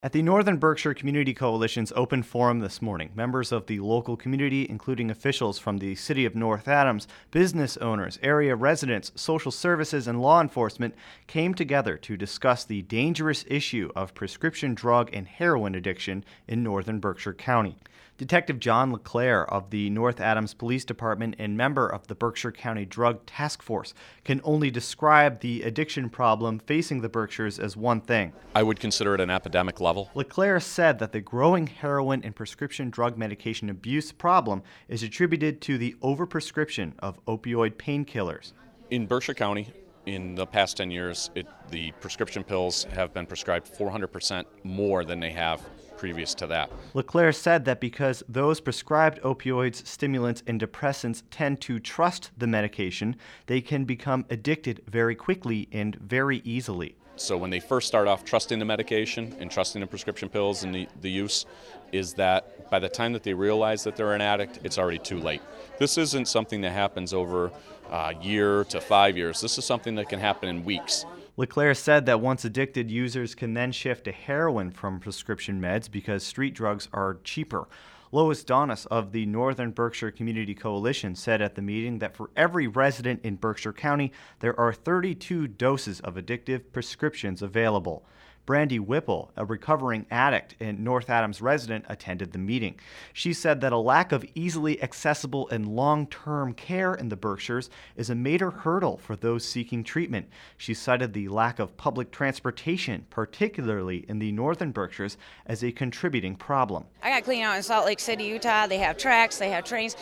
At the Northern Berkshire Community Coalition's open forum this morning, members of the local community, including officials from the City of North Adams, business owners, area residents, social services, and law enforcement, came together to discuss the dangerous issue of prescription drug and heroin addiction in Northern Berkshire County. Detective John LeClaire of the North Adams Police Department and member of the Berkshire County Drug Task Force can only describe the addiction problem facing the Berkshires as one thing. I would consider it an epidemic level. LeClaire said that the growing heroin and prescription drug medication abuse problem is attributed to the overprescription of opioid painkillers. In Berkshire County, in the past 10 years, the prescription pills have been prescribed 400% more than they have previous to that. LeClaire said that because those prescribed opioids, stimulants, and depressants tend to trust the medication, they can become addicted very quickly and very easily. So when they first start off trusting the medication and trusting the prescription pills and the use, is that by the time that they realize that they're an addict, it's already too late. This isn't something that happens over a year to 5 years. This is something that can happen in weeks. LeClaire said that once addicted, users can then shift to heroin from prescription meds because street drugs are cheaper. Lois Donis of the Northern Berkshire Community Coalition said at the meeting that for every resident in Berkshire County, there are 32 doses of addictive prescriptions available. Brandy Whipple, a recovering addict and North Adams resident, attended the meeting. She said that a lack of easily accessible and long-term care in the Berkshires is a major hurdle for those seeking treatment. She cited the lack of public transportation, particularly in the Northern Berkshires, as a contributing problem. I got clean out in Salt Lake City, Utah. They have tracks, they have trains.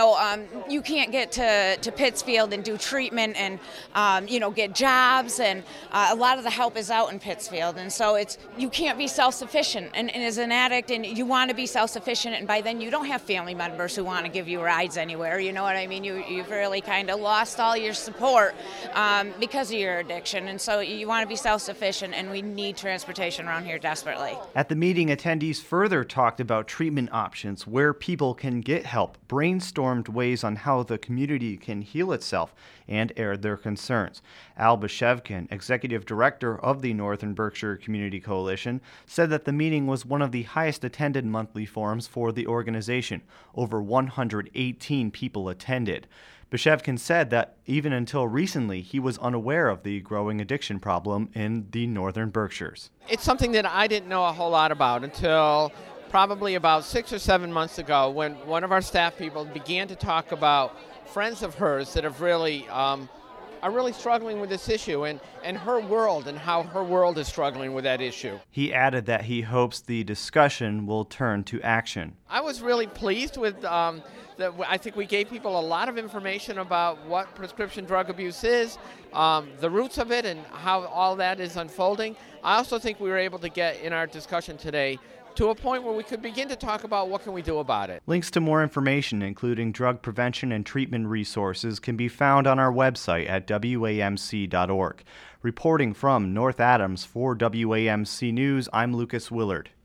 You can't get to Pittsfield and do treatment and, get jobs. And a lot of the help is out in Pittsfield. And so you can't be self-sufficient. And as an addict, and you want to be self-sufficient, and by then you don't have family members who want to give you rides anywhere. You know what I mean? You've really kind of lost all your support because of your addiction. And so you want to be self-sufficient, and we need transportation around here desperately. At the meeting, attendees further talked about treatment options, where people can get help, brainstormed ways on how the community can heal itself, and aired their concerns. Al Bashevkin, executive director of the Northern Berkshire Community Coalition, said that the meeting was one of the highest attended monthly forums for the organization. Over 118 people attended. Bashevkin said that even until recently, he was unaware of the growing addiction problem in the Northern Berkshires. It's something that I didn't know a whole lot about until probably about 6 or 7 months ago, when one of our staff people began to talk about friends of hers that have really are really struggling with this issue and her world and how her world is struggling with that issue. He added that he hopes the discussion will turn to action. I was really pleased with that. I think we gave people a lot of information about what prescription drug abuse is, the roots of it, and how all that is unfolding. I also think we were able to get in our discussion today to a point where we could begin to talk about what can we do about it. Links to more information, including drug prevention and treatment resources, can be found on our website at WAMC.org. Reporting from North Adams for WAMC News, I'm Lucas Willard.